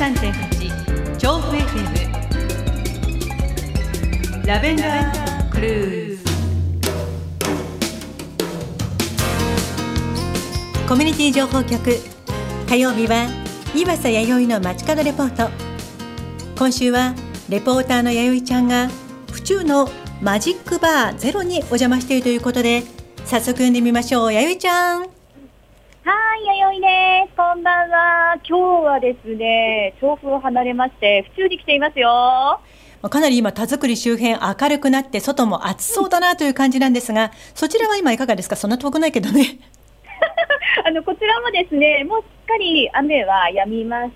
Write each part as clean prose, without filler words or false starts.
93.8 調布 FM ラベンダークルーズ。コミュニティ情報局、火曜日は岩佐弥生の街角レポート。今週はレポーターの弥生ちゃんが府中のマジックバーゼロにお邪魔しているということで、早速呼んでみましょう。弥生ちゃん。 はい、弥生です。こんばんは。今日はですね、調布を離れまして府中に来ていますよ。 かなり今田作り周辺明るくなって外も暑そうだなという感じなんですが、そちらは今いかがですか？そんな遠くないけどね。 こちらもですね、もうすっかり雨は止みまして、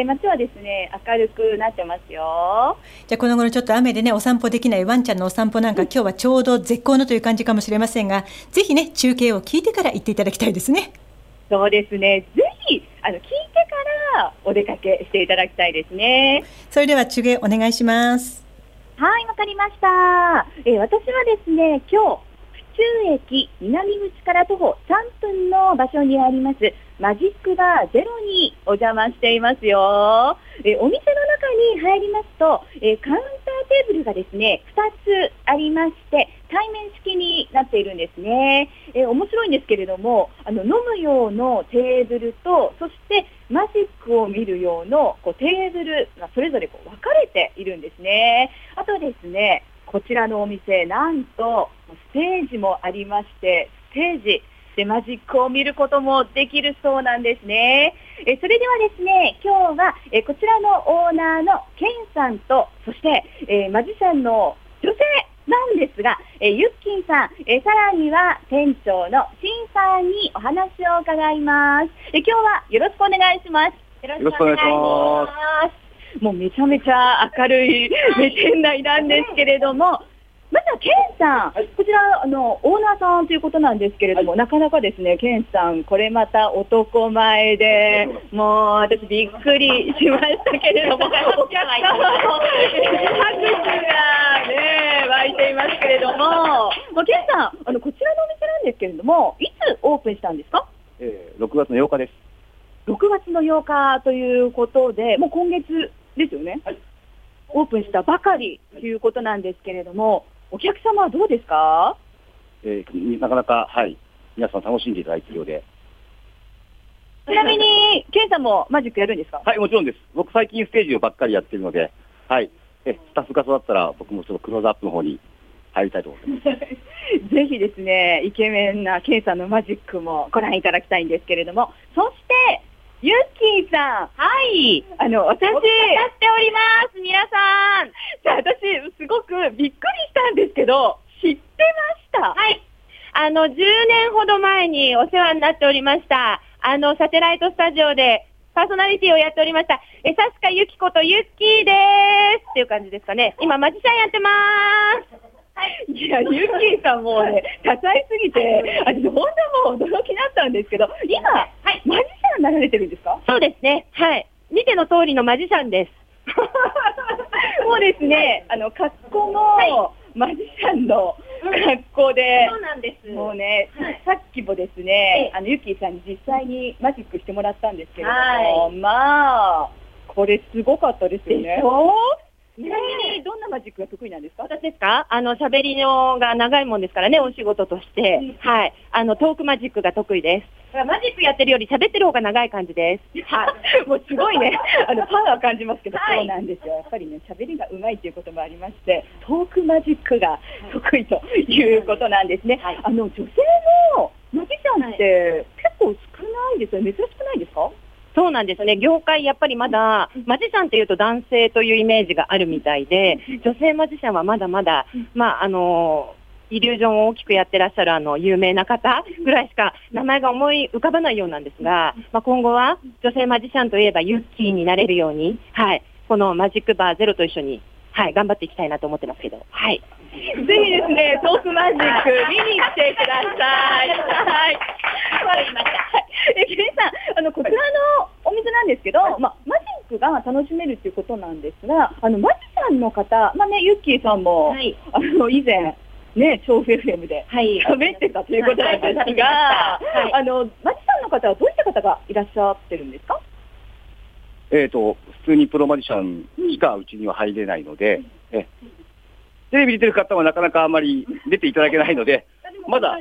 街はですね明るくなってますよ。 じゃあこの頃ちょっと雨でねお散歩できないワンちゃんのお散歩なんか、今日はちょうど絶好のという感じかもしれませんが、ぜひね中継を聞いてから行っていただきたいですね。 そうですね、ぜひ聞いてからお出かけしていただきたいですね。 それでは中継お願いします。 はい、わかりました。私はですね、今日府中駅南口から徒歩3分の場所にありますマジックバーゼロにお邪魔していますよ。お店の中に入りますと、カウンターテーブルがですね2つありまして、対面式になっているんですね。面白いんですけれども、飲む用のテーブルと、そしてマジックを見る用のテーブルがそれぞれ分かれているんですね。あとですね、こちらのお店、なんとステージもありまして、ステージでマジックを見ることもできるそうなんですね。それではですね、今日はこちらのオーナーのケンさんと、そしてマジシャンの女性なんですが、ユッキンさん、さらには店長のシンさんにお話を伺います。今日はよろしくお願いします。 よろしくお願いします。 もうめちゃめちゃ明るい店内なんですけれども、まずはケンさん、こちらオーナーさんということなんですけれども、なかなかですね、ケンさん、これまた男前で、もう私びっくりしましたけれども、お客様の拍手がね、湧いていますけれども、ケンさん、こちらのお店なんですけれども、いつオープンしたんですか ？6月の8日です。 6月の8日ということで、もう今月ですよね。はい、オープンしたばかりということなんですけれども、お客様はどうですか？ なかなか、はい、皆さん楽しんでいただいているようで。 ちなみに、ケンさんもマジックやるんですか？ はい、もちろんです。僕最近ステージばっかりやってるので、はい、スタッフが育ったら僕もちょっとクローズアップの方に入りたいと思ってます。 ぜひですね、イケメンなケンさんのマジックもご覧いただきたいんですけれども、そしてユッキーさん、はい、私歌っております。皆さん、じゃあ私すごくびっくりしたんですけど、知ってました？ はい、10年ほど前にお世話になっておりました。サテライトスタジオでパーソナリティをやっておりましたさすかゆきことゆっきーですっていう感じですかね。今マジシャンやってます。 はい、いや、ユッキーさんもね、多彩すぎて、本当もう驚きだったんですけど、今、はい、マジシャンになられてるんですか？ そうですね。はい。見ての通りのマジシャンです。 もうですね、格好も、はい、マジシャンの格好で、 そうなんです。 もうね、はい、さっきもですね、ユッキーさんに実際にマジックしてもらったんですけれども、はい、まあ、これすごかったですよね。ちなみにどんなマジックが得意なんですか？ 私ですか？喋りのが長いもんですからね、お仕事として。はい。トークマジックが得意です。マジックやってるより喋ってる方が長い感じです。 はい。もうすごいね、パワー感じますけど、はい、そうなんですよ。やっぱりね、喋りが上手いということもありまして、トークマジックが得意ということなんですね。はい、女性のマジシャンって結構少ないですよね。珍しくないですか？ そうなんですね。業界やっぱりまだマジシャンというと男性というイメージがあるみたいで、女性マジシャンはまだまだ、イリュージョンを大きくやってらっしゃる有名な方ぐらいしか名前が思い浮かばないようなんですが、今後は女性マジシャンといえばユッキーになれるように、はい、このマジックバーゼロと一緒に、はい、頑張っていきたいなと思ってますけど、はい。 ぜひですね、トークマジック見に来てください。はい。わかりました。ケンさん、こちらのお店なんですけど、マジックが楽しめるということなんですが、マジシャンの方、ユッキーさんも、はい、以前、ね、調布 FM で喋ってたということなんですが、マジシャンの方はどういった方がいらっしゃってるんですか？ 普通にプロマジシャンしかうちには入れないので、テレビ出てる方はなかなかあまり出ていただけないので、まだ、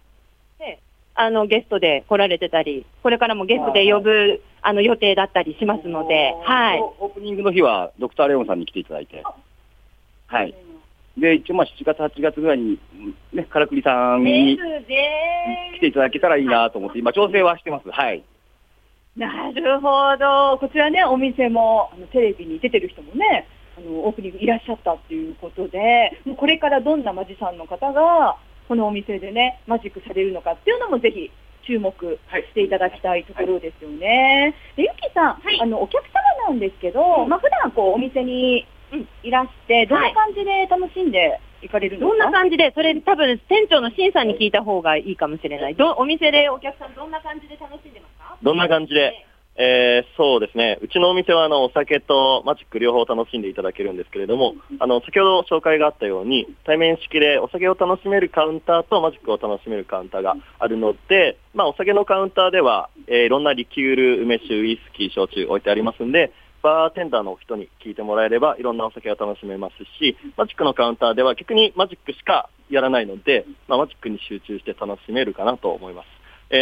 ゲストで来られてたり、これからもゲストで呼ぶ予定だったりしますので、はい。 オープニングの日はドクターレオンさんに来ていただいて、はい。で、一応7月、8月ぐらいに、ね、からくりさんに来ていただけたらいいなと思って、今調整はしてます。はい。 なるほど。こちらね、お店もテレビに出てる人もね、オープニングいらっしゃったっていうことで、もうこれからどんなマジシャンの方がこのお店でね、マジックされるのかっていうのもぜひ注目していただきたいところですよね。で、ゆきさん、お客様なんですけど、普段こうお店にいらして、どんな感じで楽しんで行かれるんですか？ どんな感じで、それ多分店長のシンさんに聞いた方がいいかもしれない。お店でお客さんどんな感じで楽しんでますか？ どんな感じで、そうですね。うちのお店はお酒とマジック両方楽しんでいただけるんですけれども、先ほど紹介があったように、対面式でお酒を楽しめるカウンターとマジックを楽しめるカウンターがあるので、お酒のカウンターでは、いろんなリキュール、梅酒、ウイスキー、焼酎置いてありますんで、バーテンダーの人に聞いてもらえればいろんなお酒が楽しめますし、マジックのカウンターでは逆にマジックしかやらないので、マジックに集中して楽しめるかなと思います。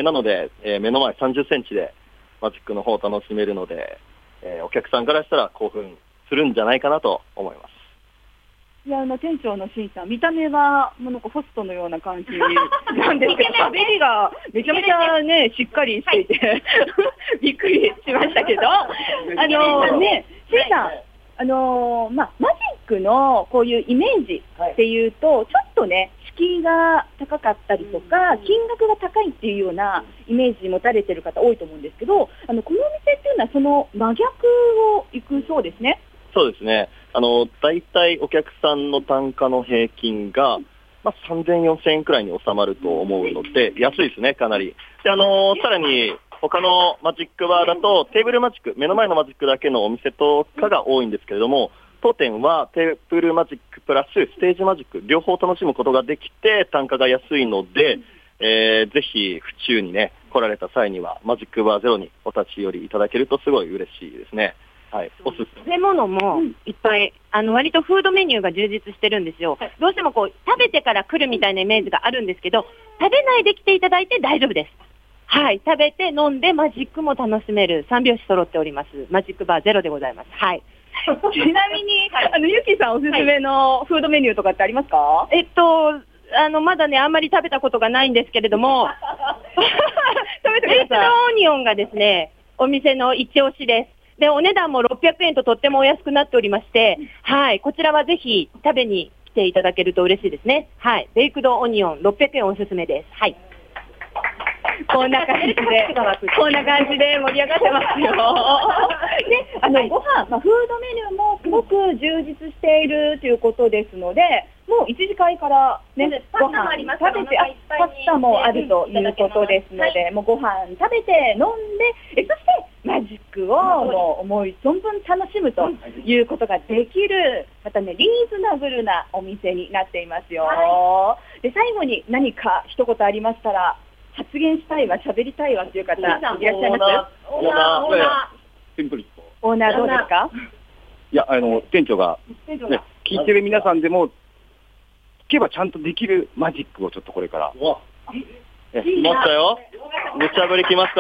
なので、目の前30センチでマジックの方を楽しめるので、お客さんからしたら興奮するんじゃないかなと思います。 いや、店長のシンさん、見た目はもうなんかホストのような感じなんですけど、喋りがめちゃめちゃね、しっかりしていて、びっくりしましたけど、ね、シンさん、マジックのこういうイメージっていうと、ちょっとね、敷居が高かったりとか、金額が高いっていうようなイメージ持たれてる方多いと思うんですけど、このお店っていうのはその真逆をいくそうですね。 そうですね。大体お客さんの単価の平均が、3000、4000円くらいに収まると思うので、安いですね、かなり。で、さらに、他のマジックバーだと、テーブルマジック、目の前のマジックだけのお店とかが多いんですけれども、当店はテーブルマジックプラスステージマジック、両方楽しむことができて、単価が安いので、ぜひ、府中にね、来られた際には、マジックバーゼロにお立ち寄りいただけるとすごい嬉しいですね。はい、おすすめ。 食べ物もいっぱい、割とフードメニューが充実してるんですよ。どうしてもこう、食べてから来るみたいなイメージがあるんですけど、食べないで来ていただいて大丈夫です。はい、食べて飲んでマジックも楽しめる3拍子揃っております。マジックバーゼロでございます。はい。 ちなみに、ゆきさんおすすめのフードメニューとかってありますか？ まだね、あんまり食べたことがないんですけれども、 食べてください。 ベースのオニオンがですね、お店の一押しです。で、お値段も600円ととってもお安くなっておりまして、はい、こちらはぜひ食べに来ていただけると嬉しいですね。はい、ベイクドオニオン600円おすすめです。はい。 こんな感じで盛り上がってますよ。で、ご飯、フードメニューもすごく充実しているということですので、もう1次会からね、ご飯食べて、パスタもあるということですので、もうご飯食べて飲んで、そしてマジックをもう思い存分楽しむということができる、またね、リーズナブルなお店になっていますよ。で、最後に何か一言ありましたら、発言したいわ、喋りたいわという方いらっしゃいます？ オーナーどうですか？ いや、店長が、ね、聞いてる皆さんでも、聞けばちゃんとできるマジックをちょっとこれから。 来ましたよ。無茶ぶり来ました。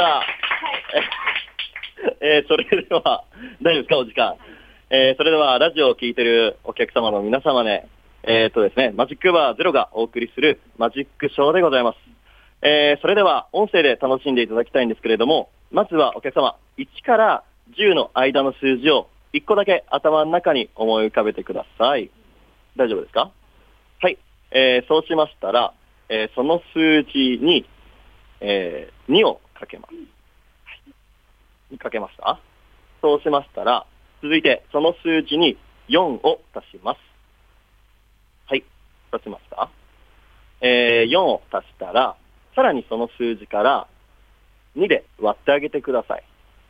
それでは、大丈夫ですか、お時間。それでは、ラジオを聞いてるお客様の皆様ね、ですね、マジックバーゼロがお送りするマジックショーでございます。それでは音声で楽しんでいただきたいんですけれども、まずはお客様、1から10の間の数字を1個だけ頭の中に思い浮かべてください。大丈夫ですか？はい。そうしましたら、その数字に、2をかけます。はい、かけました？そうしましたら、続いてその数字に4を足します。はい。足しました？4を足したら、さらにその数字から2で割ってあげてください。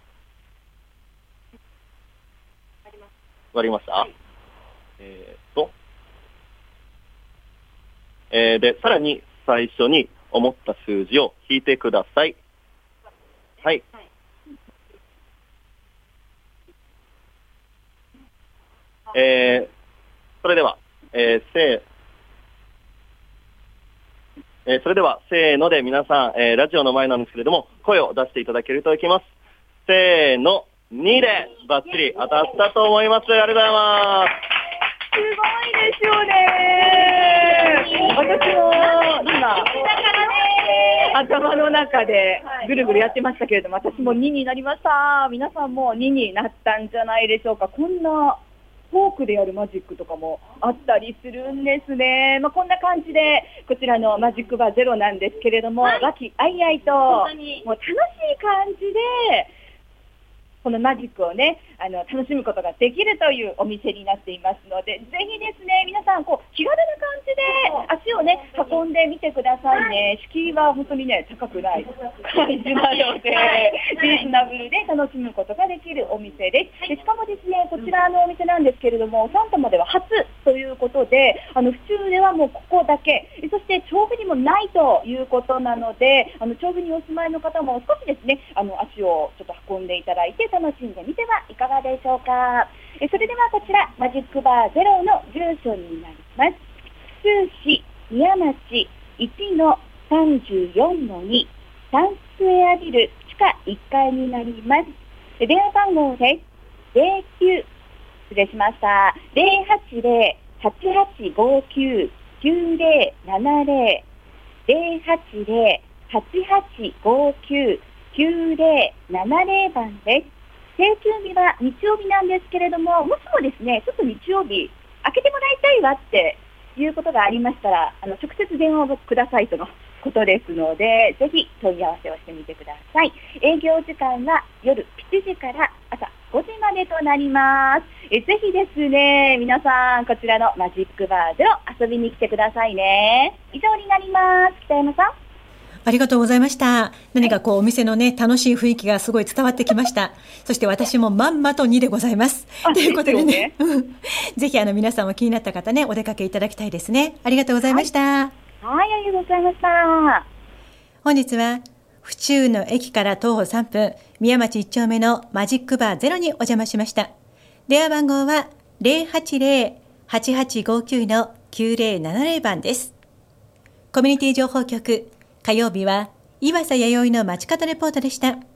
割りました？はい、で、さらに最初に思った数字を引いてください。はい。 それでは、それでは、せーので皆さん、ラジオの前なんですけれども、声を出していただけるといきます。せーの、2でバッチリ当たったと思います。ありがとうございます。 すごいですよね。私も今、頭の中でぐるぐるやってましたけれども、私も2になりました。皆さんも2になったんじゃないでしょうか。こんなフォークでやるマジックとかもあったりするんですね。こんな感じで、こちらのマジックバーゼロなんですけれども、和気あいあいと、もう楽しい感じで、このマジックをね、楽しむことができるというお店になっていますので、ぜひですね、皆さん、気軽な感じで足をね、運んでみてくださいね。敷居は本当にね、高くない感じなので、リーズナブルで楽しむことができるお店です。でしかもですね、こちらのお店なんですけれども、サンタマでは初ということで、府中ではもうここだけ、そして調布にもないということなので、調布にお住まいの方も少しですね、足をちょっと運んでいただいて楽しんでみてはいかがでしょうか。それではこちら、マジックバーゼロの住所になります。府中市宮町 1-34-2 サンスエアビル地下1階になります。電話番号です。失礼しました。080-8859-9070 080-8859-9070番です。請求日は日曜日なんですけれども、もしもですね、ちょっと日曜日開けてもらいたいわっていうことがありましたら、直接電話をくださいとのことですので、ぜひ問い合わせをしてみてください。営業時間は夜7時から朝5時までとなります。ぜひですね、皆さんこちらのマジックバーゼロ遊びに来てくださいね。以上になります。北山さん。 ありがとうございました。何かお店のね、楽しい雰囲気がすごい伝わってきました。そして私もまんまと2でございます。ということでね、ぜひ皆さんも気になった方ね、お出かけいただきたいですね。ありがとうございました。 はい、ありがとうございました。 本日は、府中の駅から徒歩3分、宮町1丁目のマジックバーゼロにお邪魔しました。電話番号は 080-8859-9070 番です。コミュニティ情報局、火曜日は岩佐弥生の街角レポートでした。